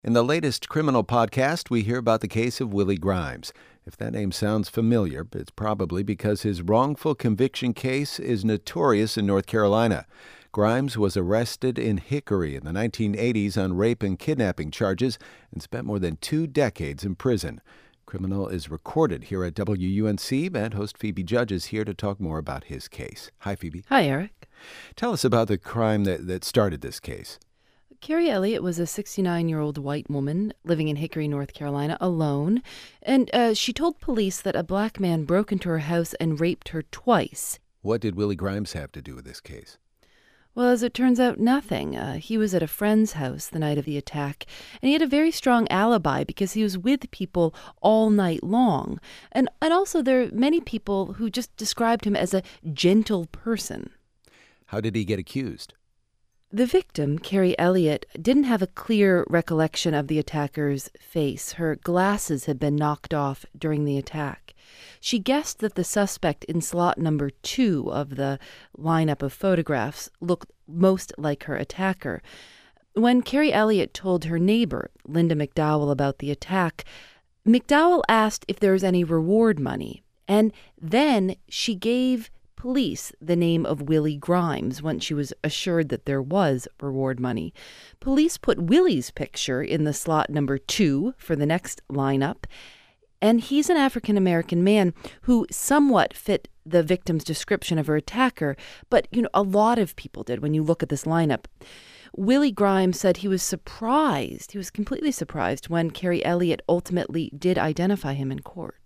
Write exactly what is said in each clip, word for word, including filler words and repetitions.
In the latest criminal podcast, we hear about the case of Willie Grimes. If that name sounds familiar, it's probably because his wrongful conviction case is notorious in North Carolina. Grimes was arrested in Hickory in the nineteen eighties on rape and kidnapping charges and spent more than two decades in prison. Criminal is recorded here at W U N C, and host Phoebe Judge is here to talk more about his case. Hi, Phoebe. Hi, Eric. Tell us about the crime that, that started this case. Carrie Elliott was a sixty-nine-year-old white woman living in Hickory, North Carolina, alone, and uh, she told police that a black man broke into her house and raped her twice. What did Willie Grimes have to do with this case? Well, as it turns out, nothing. Uh, he was at a friend's house the night of the attack, and he had a very strong alibi because he was with people all night long. And, and also there are many people who just described him as a gentle person. How did he get accused? The victim, Carrie Elliott, didn't have a clear recollection of the attacker's face. Her glasses had been knocked off during the attack. She guessed that the suspect in slot number two of the lineup of photographs looked most like her attacker. When Carrie Elliott told her neighbor, Linda McDowell, about the attack, McDowell asked if there was any reward money, and then she gave police the name of Willie Grimes once she was assured that there was reward money. Police put Willie's picture in the slot number two for the next lineup, and he's an African-American man who somewhat fit the victim's description of her attacker, but, you know, a lot of people did when you look at this lineup. Willie Grimes said he was surprised, he was completely surprised when Carrie Elliott ultimately did identify him in court.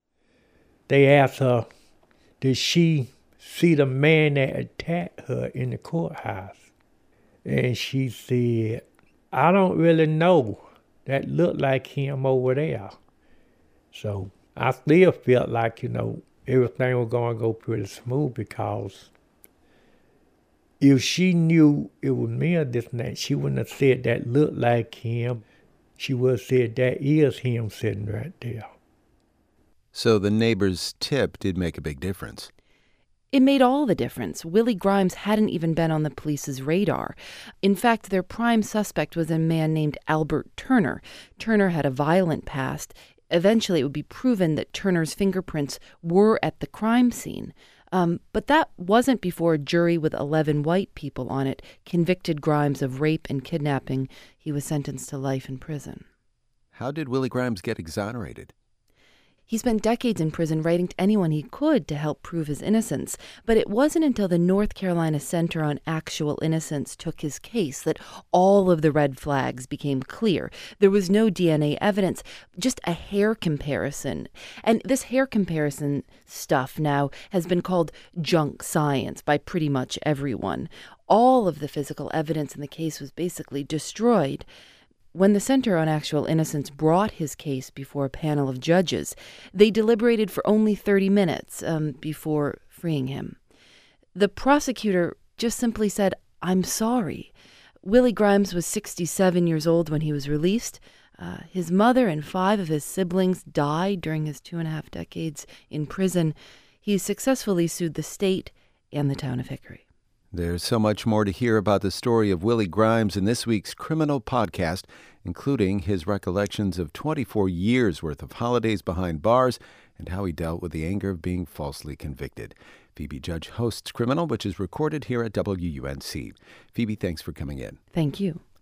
They asked her, did she see the man that attacked her in the courthouse? And she said, I don't really know. That looked like him over there. So I still felt like, you know, everything was going to go pretty smooth, because if she knew it was me or this and that, she wouldn't have said that looked like him. She would have said that is him sitting right there. So the neighbor's tip did make a big difference. It made all the difference. Willie Grimes hadn't even been on the police's radar. In fact, their prime suspect was a man named Albert Turner. Turner had a violent past. Eventually, it would be proven that Turner's fingerprints were at the crime scene. Um, but that wasn't before a jury with eleven white people on it convicted Grimes of rape and kidnapping. He was sentenced to life in prison. How did Willie Grimes get exonerated? He spent decades in prison writing to anyone he could to help prove his innocence. But it wasn't until the North Carolina Center on Actual Innocence took his case that all of the red flags became clear. There was no D N A evidence, just a hair comparison. And this hair comparison stuff now has been called junk science by pretty much everyone. All of the physical evidence in the case was basically destroyed. When the Center on Actual Innocence brought his case before a panel of judges, they deliberated for only thirty minutes um, before freeing him. The prosecutor just simply said, I'm sorry. Willie Grimes was sixty-seven years old when he was released. Uh, his mother and five of his siblings died during his two and a half decades in prison. He successfully sued the state and the town of Hickory. There's so much more to hear about the story of Willie Grimes in this week's criminal podcast, including his recollections of twenty-four years worth of holidays behind bars and how he dealt with the anger of being falsely convicted. Phoebe Judge hosts Criminal, which is recorded here at W U N C. Phoebe, thanks for coming in. Thank you.